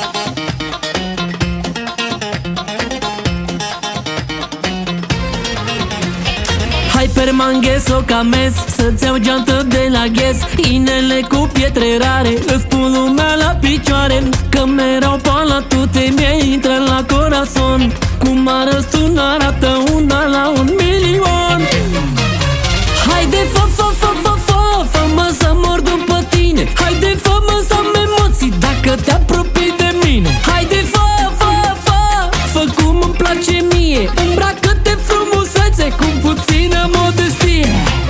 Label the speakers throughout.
Speaker 1: Hai per manghes o cames, să-ți iau geantă de la ghes, inele cu pietre rare, îți pun lumea la picioare. Că mereu pala tu te mi intră la corazon. Cum arăți tu n-arată una la 1.000.000. Haide, fă-mă să mor după tine. Haide, fă-mă să am emoții dacă te apropii de mine. Haide, fă cum îmi place mie. Îmbracă-te frumusețe cu puțină modestie.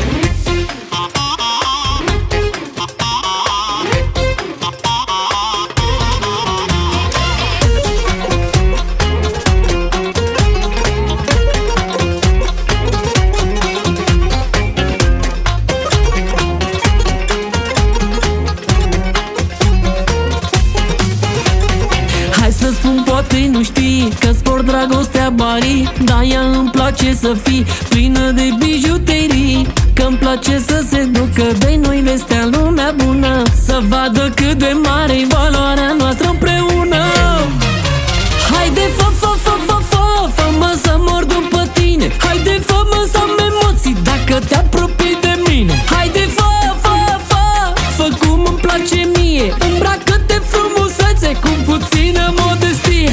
Speaker 1: Hai să spun, poate nu știi că sport dragostea barii, dar ea îmi place să fii plină de bijuterii. Că-mi place să se ducă de noi vestea lumea bună, să vadă cât de mare-i valoarea noastră împreună. Haide, fă-mă să mor după tine. Haide, fă-mă să am emoții dacă te apropii de mine. Haide, fă cum îmi place mie. Îmbracă-te frumusețe cu puțină modestie.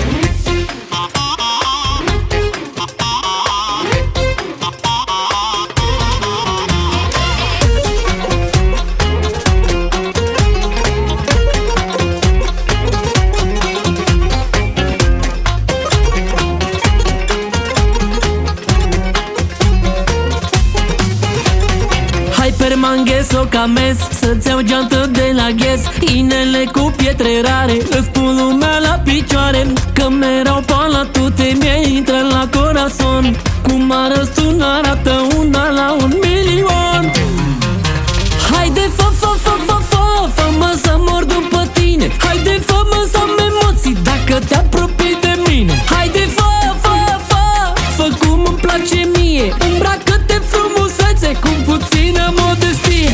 Speaker 1: Hai per manghes o cames, să-ți iau geantă de la ghes, inele cu pietre rare, îți pun lumea la picioare. Că mereu pala tu te mi intră la corazon. Cum arăți tu n-arată una la 1.000.000. Haide, fă-mă să mor după tine. Haide, fă-mă să am emoții dacă te apropii de mine. Haide, fă cum îmi place mie. Îmbracă-te frumusețe cu puțină modestie.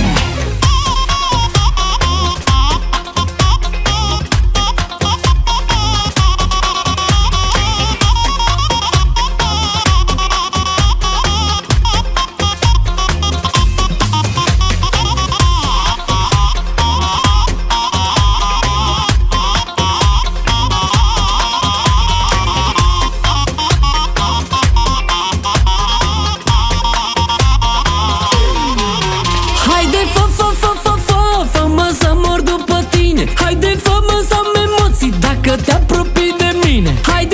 Speaker 1: Haide, fă-mă să mor după tine. Haide, fă-mă să am emoții dacă te apropii de mine. Haide,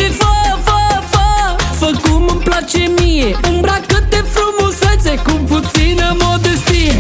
Speaker 1: fă cum îmi place mie. Îmbracă-te frumusețe cu puțină modestie.